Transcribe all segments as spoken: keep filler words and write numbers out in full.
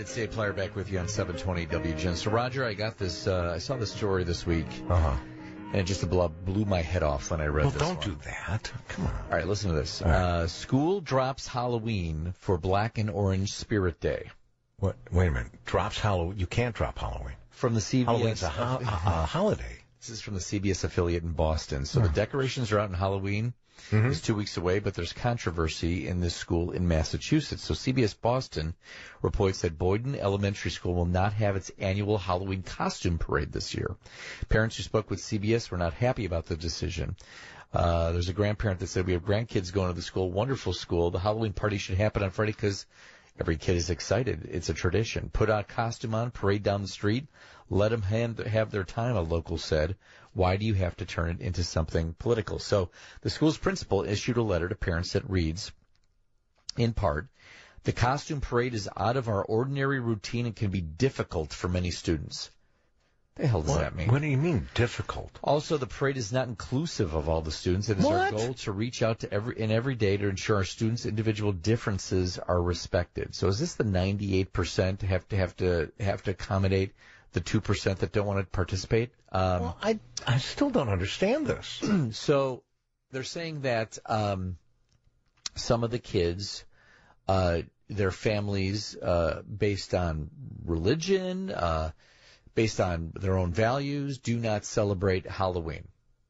it's Dave Plyer back with you on seven twenty W G N. So, Roger, I got this, uh, I saw this story this week, Uh-huh. and it just blew, blew my head off when I read Well, this don't one. do that. Come on. All right, listen to this. All right. Uh, school drops Halloween for Black and Orange Spirit Day. What? Wait a minute. Drops Halloween. You can't drop Halloween. From the C B S. Halloween's a, ho- a, a holiday. This is from the C B S affiliate in Boston. So Oh. the decorations are out in Halloween. Mm-hmm. It's two weeks away, but there's controversy in this school in Massachusetts. So C B S Boston reports that Boyden Elementary School will not have its annual Halloween costume parade this year. Parents who spoke with C B S were not happy about the decision. Uh, there's a grandparent that said, we have grandkids going to the school, wonderful school. The Halloween party should happen on Friday because every kid is excited. It's a tradition. Put out costume on, parade down the street. Let them hand, have their time, a local said. Why do you have to turn it into something political? So the school's principal issued a letter to parents that reads, in part, the costume parade is out of our ordinary routine and can be difficult for many students. The hell does What, that mean? what do you mean difficult? Also, the parade is not inclusive of all the students. It is our What? goal to reach out to every in every day to ensure our students' individual differences are respected. So, is this the ninety-eight percent have to have to have to accommodate the two percent that don't want to participate? Um, Well, I I still don't understand this. so, they're saying that um, some of the kids, uh, their families, uh, based on religion. Uh, based on their own values, do not celebrate Halloween.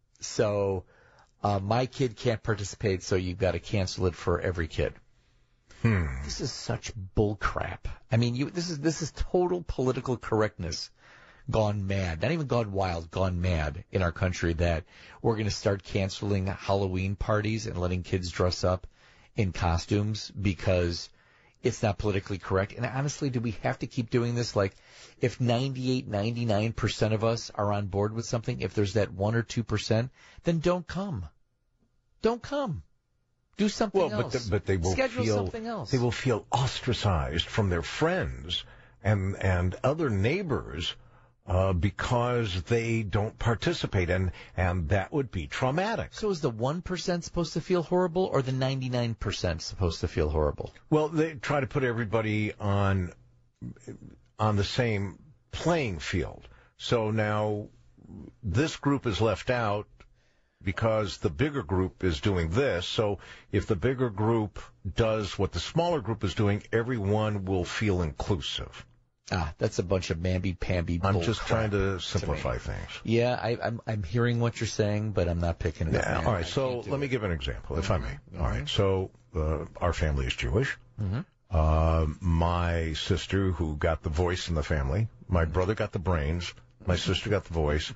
So uh, my kid can't participate, so you've got to cancel it for every kid. Hmm. This is such bull crap. I mean, you, this is this is total political correctness gone mad. Not even gone wild, gone mad in our country that we're going to start canceling Halloween parties and letting kids dress up in costumes because it's not politically correct. And honestly, do we have to keep doing this? Like, if ninety-eight, ninety-nine percent of us are on board with something, if there's that one or two percent, then don't come. Don't come. Do something Well, else. but the, but they will Schedule feel something else. they will feel ostracized from their friends and and other neighbors uh, because they don't participate, and and that would be traumatic. So is the one percent supposed to feel horrible, or the ninety-nine percent supposed to feel horrible? Well, they try to put everybody on on the same playing field. So now this group is left out because the bigger group is doing this. So if the bigger group does what the smaller group is doing, everyone will feel inclusive. Ah, that's a bunch of mamby-pamby bull I'm just crap trying to simplify to things. Yeah, I, I'm I'm hearing what you're saying, but I'm not picking it up. Yeah, Man. all right, I so can't do let me it. give an example, if I may. Mhm. All right, so uh, our family is Jewish. Mm-hmm. Uh, my sister, who got the voice in the family, my brother got the brains, my sister got the voice,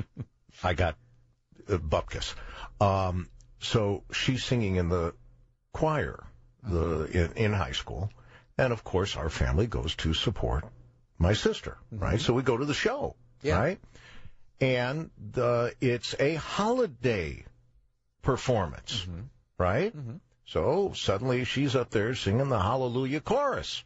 I got uh, bupkis. Um, so she's singing in the choir the in, in high school, and of course our family goes to support my sister, right? So we go to the show, Yeah. right? And the, it's a holiday performance, Mm-hmm. right? Mm-hmm. So suddenly she's up there singing the Hallelujah chorus.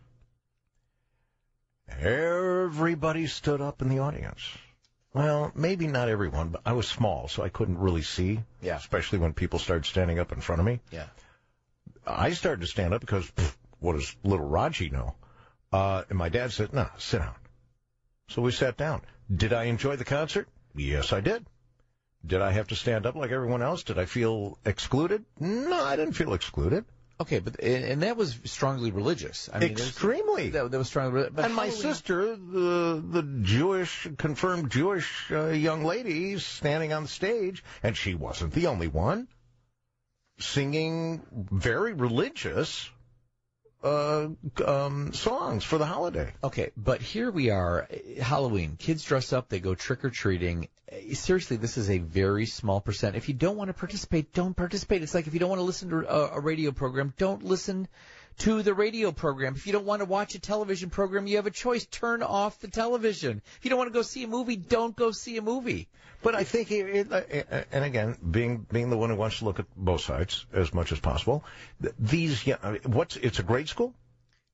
Everybody stood up in the audience. Well, maybe not everyone, but I was small, so I couldn't really see, Yeah. especially when people started standing up in front of me. Yeah. I started to stand up because, pff, what does little Raji know? Uh, and my dad said, no, sit down. So we sat down. Did I enjoy the concert? Yes, I did. Did I have to stand up like everyone else? Did I feel excluded? No, I didn't feel excluded. Okay, but and and that was strongly religious. I mean, there's- Extremely. That, that was strongly religious. But And my Halloween- sister, the the Jewish, confirmed Jewish uh, young lady, standing on the stage, and she wasn't the only one, singing very religious uh, um, songs for the holiday. Okay, but here we are, Halloween. Kids dress up, they go trick-or-treating. Seriously, this is a very small percent. If you don't want to participate, don't participate. It's like if you don't want to listen to a, a radio program, don't listen to the radio program. If you don't want to watch a television program, you have a choice. Turn off the television. If you don't want to go see a movie, don't go see a movie. But I think, it, it, and again, being being the one who wants to look at both sides as much as possible, th- these, yeah, what's it's a grade school?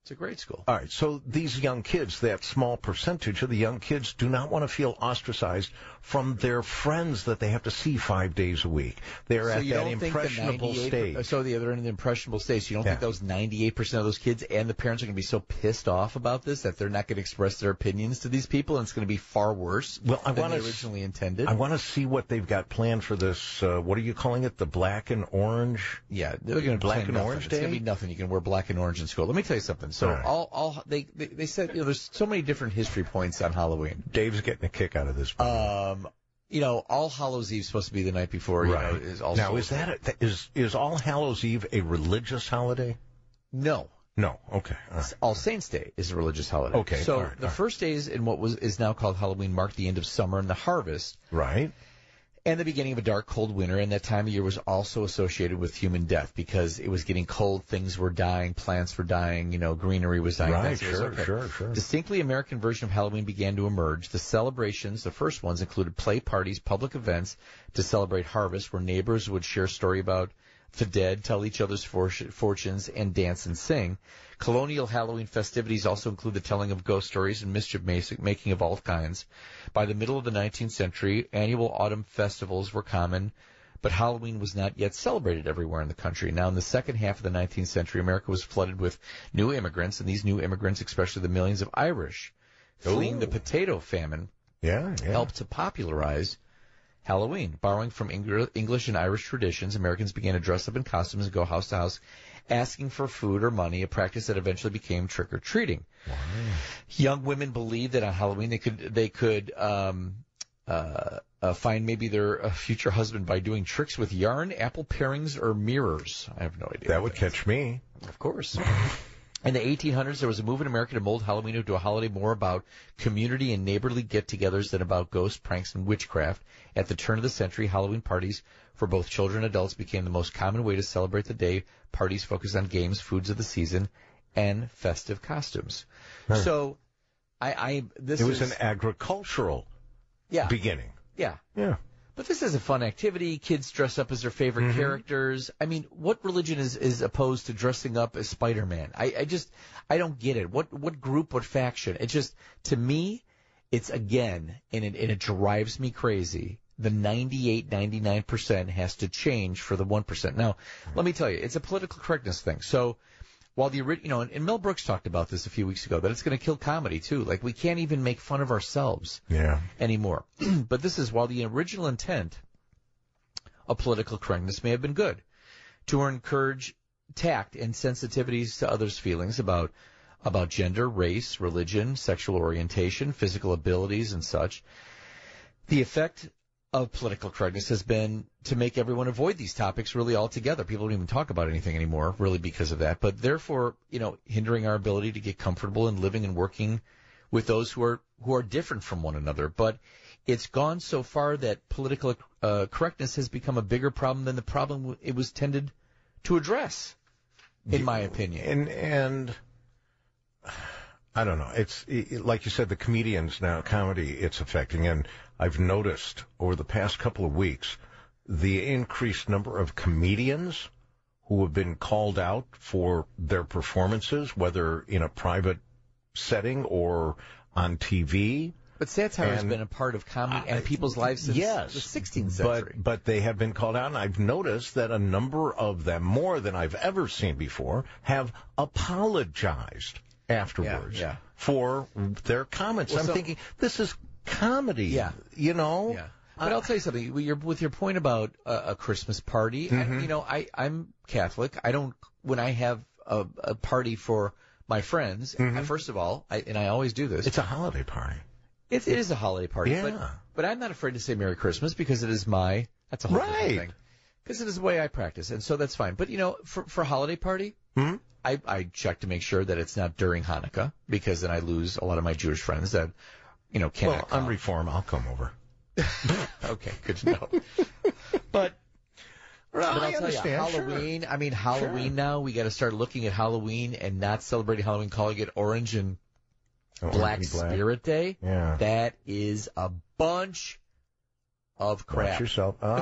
It's a great school. All right, so these young kids, that small percentage of the young kids, do not want to feel ostracized from their friends that they have to see five days a week. They're so at you that don't impressionable think the stage. So the other end of the impressionable stage, you don't Yeah. think those ninety-eight percent of those kids and the parents are going to be so pissed off about this that they're not going to express their opinions to these people, and it's going to be far worse well, I than wanna they originally intended? I want to see what they've got planned for this, uh, what are you calling it, the black and orange? Yeah, they're going to Black and nothing. orange It's going day? to be nothing. You can wear black and orange in school. Let me tell you something. So All right. all, all they, they they said, you know, there's so many different history points on Halloween. Dave's getting a kick out of this. Um, you know, All Hallows Eve is supposed to be the night before. You right. know, is also now, is that a, is is All Hallows Eve a religious holiday? no? No. Okay. All right. All Saints Day is a religious holiday. Okay, So all right, the all right. first days in what was is now called Halloween mark the end of summer and the harvest, Right. and the beginning of a dark, cold winter. And that time of year was also associated with human death because it was getting cold, things were dying, plants were dying, you know, greenery was dying. Right. things. It was Sure. okay. Sure. Sure. Distinctly American version of Halloween began to emerge. The celebrations, the first ones, included play parties, public events to celebrate harvest, where neighbors would share story about the dead, tell each other's for- fortunes, and dance and sing. Colonial Halloween festivities also include the telling of ghost stories and mischief making of all kinds. By the middle of the nineteenth century, annual autumn festivals were common, but Halloween was not yet celebrated everywhere in the country. Now, in the second half of the nineteenth century, America was flooded with new immigrants, and these new immigrants, especially the millions of Irish fleeing Ooh. the potato famine, Yeah. Yeah. helped to popularize Halloween. Borrowing from Eng- English and Irish traditions, Americans began to dress up in costumes and go house to house asking for food or money, a practice that eventually became trick-or-treating. Wow. Young women believed that on Halloween they could they could um, uh, uh, find maybe their uh, future husband by doing tricks with yarn, apple parings, or mirrors. I have no idea. That would catch me. Of course. In the eighteen hundreds, there was a move in America to mold Halloween into a holiday more about community and neighborly get-togethers than about ghosts, pranks, and witchcraft. At the turn of the century, Halloween parties for both children and adults became the most common way to celebrate the day. Parties focused on games, foods of the season, and festive costumes. Huh. So, I, I this It was is an agricultural yeah beginning. yeah. Yeah. But this is a fun activity. Kids dress up as their favorite Mm-hmm. characters. I mean, what religion is, is opposed to dressing up as Spider-Man? I, I just, I don't get it. What what group, what faction? It just, to me, it's again, and it, and it drives me crazy. The ninety-eight, ninety-nine percent has to change for the one percent. Now, let me tell you, it's a political correctness thing. So, while the, you know, and, and Mel Brooks talked about this a few weeks ago, that it's going to kill comedy too. Like, we can't even make fun of ourselves Yeah. anymore. But this is, while the original intent of political correctness may have been good, to encourage tact and sensitivities to others' feelings about about gender, race, religion, sexual orientation, physical abilities, and such, the effect of political correctness has been to make everyone avoid these topics really altogether. People don't even talk about anything anymore, really, because of that. But therefore, you know, hindering our ability to get comfortable in living and working with those who are who are different from one another. But it's gone so far that political uh, correctness has become a bigger problem than the problem it was tended to address, in my opinion. And and I don't know. It's it, like you said, the comedians now, comedy, it's affecting. And I've noticed over the past couple of weeks the increased number of comedians who have been called out for their performances, whether in a private setting or on T V. But satire has And- been a part of comedy and people's lives since yes, the sixteenth century. But, but they have been called out, and I've noticed that a number of them, more than I've ever seen before, have apologized afterwards Yeah, yeah. for their comments. Well, I'm so- thinking, this is comedy. Yeah. You know? Yeah. But I'll tell you something. With your, with your point about a, a Christmas party, Mm-hmm. I, you know, I, I'm Catholic. I don't, when I have a, a party for my friends, I, first of all, I, and I always do this, Mm-hmm. It's a holiday party. it, it is a holiday party. Yeah. But, but I'm not afraid to say Merry Christmas because it is my, that's a whole different Right. thing. Because it is the way I practice. And so that's fine. But, you know, for, for a holiday party, Hmm? I, I check to make sure that it's not during Hanukkah because then I lose a lot of my Jewish friends that, you know, Well, cannot on come. reform, I'll come over. Okay, good to know. But Well, But I'll I tell you, understand. sure. Halloween, I mean, Halloween Sure. now, we got to start looking at Halloween and not celebrating Halloween, calling it Orange and Oh, Black orange and black. Spirit Day. Yeah. That is a bunch of Watch crap. yourself. Uh,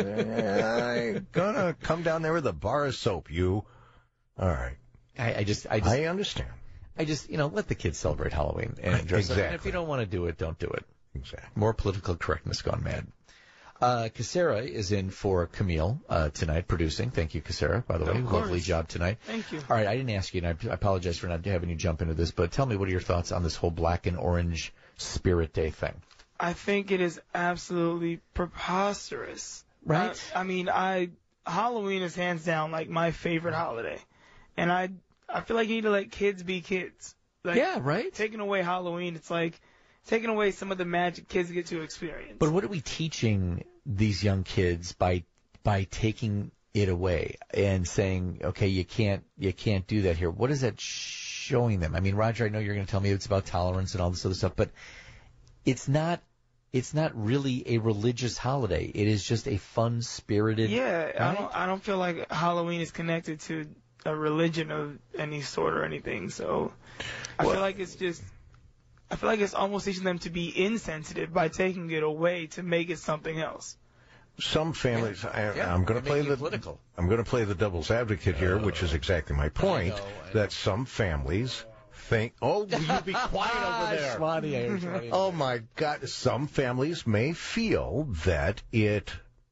I'm gonna come down there with a bar of soap, you. All right. I, I just, I just, I understand. I just, you know, let the kids celebrate Halloween and dress exactly. up. And if you don't want to do it, don't do it. Exactly. More political correctness gone mad. Uh, Cassera is in for Camille uh, tonight, producing. Thank you, Cassera, by the way. Lovely job tonight. Thank you. All right, I didn't ask you, and I, I apologize for not having you jump into this, but tell me, what are your thoughts on this whole black and orange Spirit Day thing? I think it is absolutely preposterous. Right? I, I mean, I Halloween is hands down like my favorite holiday, and I I feel like you need to let kids be kids. Like, yeah, right. Taking away Halloween, it's like taking away some of the magic kids get to experience. But what are we teaching these young kids by by taking it away and saying, okay, you can't you can't do that here? What is that showing them? I mean, Roger, I know you're going to tell me it's about tolerance and all this other stuff, but it's not. It's not really a religious holiday. It is just a fun, spirited. Yeah, right? I don't. I don't feel like Halloween is connected to a religion of any sort or anything. So I well, feel like it's just. I feel like it's almost teaching them to be insensitive by taking it away to make it something else. Some families. Yeah. I, Yeah. I'm going to play the. Political. I'm going to play the devil's advocate here, which is exactly my point. I know, I know. That some families think, oh, will you be quiet over there? Schwani, I heard Schwani. Oh, my God. Some families may feel that it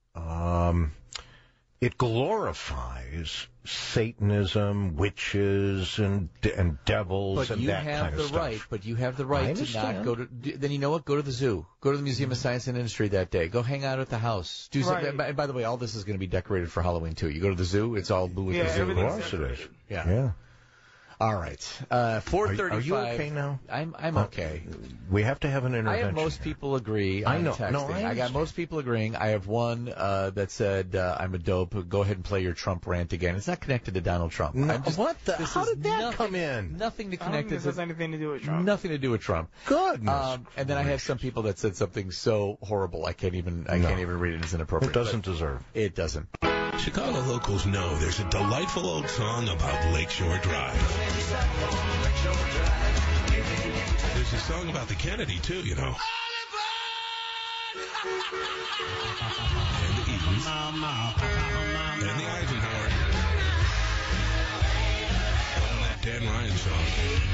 um, it glorifies Satanism, witches, and and devils But and you that have kind of the stuff. right. But you have the I right to understand. not go to. Then you know what? Go to the zoo. Go to the Museum of Science and Industry that day. Go hang out at the house. Do something. Right. By, by the way, all this is going to be decorated for Halloween too. You go to the zoo. It's all blue with Yeah, the zoo. everything's Of course it is. decorated. Yeah. Yeah. All right. Uh, four Are, thirty-five. are you okay now? I'm I'm Uh, okay. We have to have an I intervention. have most people agree. I on know. Texting. No, I I got understand. most people agreeing. I have one uh, that said uh, I'm a dope. Go ahead and play your Trump rant again. It's not connected to Donald Trump. No, I'm just, what the? this How is did that nothing, come in? Nothing to I don't connect think it this has to. anything to do with Trump. Nothing to do with Trump. Goodness. Um, and then I have some people that said something so horrible I can't even I No. can't even read it. It's inappropriate. It doesn't but deserve. It doesn't. Chicago locals know there's a delightful old song about Lakeshore Drive. There's a song about the Kennedy, too, you know. And the Edens. And the Eisenhower. And that Dan Ryan song.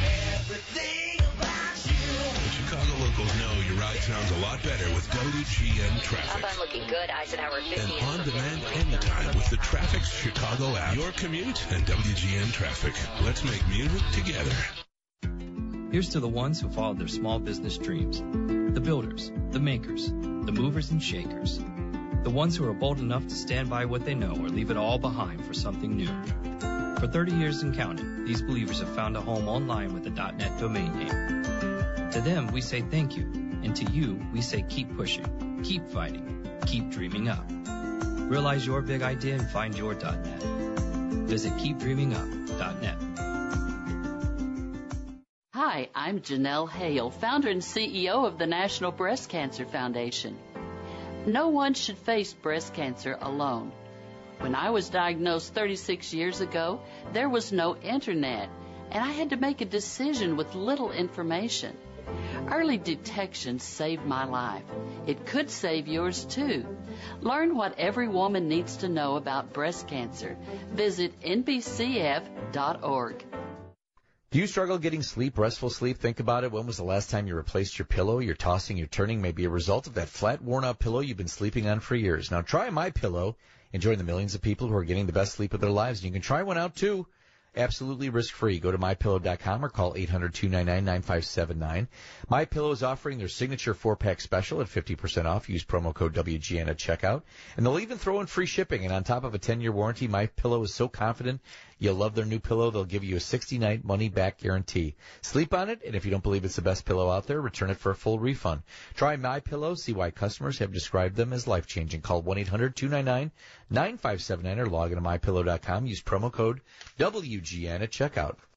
But Chicago locals know your ride sounds a lot better with W G N Traffic. Up, I'm looking good. Eisenhower fifty. And on demand anytime with the Traffic's Chicago app. Your commute and W G N Traffic. Let's make music together. Here's to the ones who followed their small business dreams. The builders, the makers, the movers and shakers. The ones who are bold enough to stand by what they know or leave it all behind for something new. For thirty years and counting, these believers have found a home online with a .net domain name. To them, we say thank you. And to you, we say keep pushing, keep fighting, keep dreaming up. Realize your big idea and find your .net. Visit keep dreaming up dot net. Hi, I'm Janelle Hale, founder and C E O of the National Breast Cancer Foundation. No one should face breast cancer alone. When I was diagnosed thirty-six years ago, there was no internet, and I had to make a decision with little information. Early detection saved my life. It could save yours too. Learn what every woman needs to know about breast cancer. Visit N B C F dot org. Do you struggle getting sleep, restful sleep? Think about it. When was the last time you replaced your pillow? Your tossing, your turning may be a result of that flat, worn-out pillow you've been sleeping on for years. Now try MyPillow and join the millions of people who are getting the best sleep of their lives. And you can try one out too, absolutely risk-free. Go to my pillow dot com or call eight hundred, two nine nine, nine five seven nine. MyPillow is offering their signature four-pack special at fifty percent off. Use promo code W G N at checkout. And they'll even throw in free shipping. And on top of a ten-year warranty, MyPillow is so confident you'll love their new pillow. They'll give you a sixty-night money-back guarantee. Sleep on it, and if you don't believe it's the best pillow out there, return it for a full refund. Try MyPillow. See why customers have described them as life-changing. Call one eight hundred, two nine nine, nine five seven nine or log into my pillow dot com. Use promo code W G N at checkout.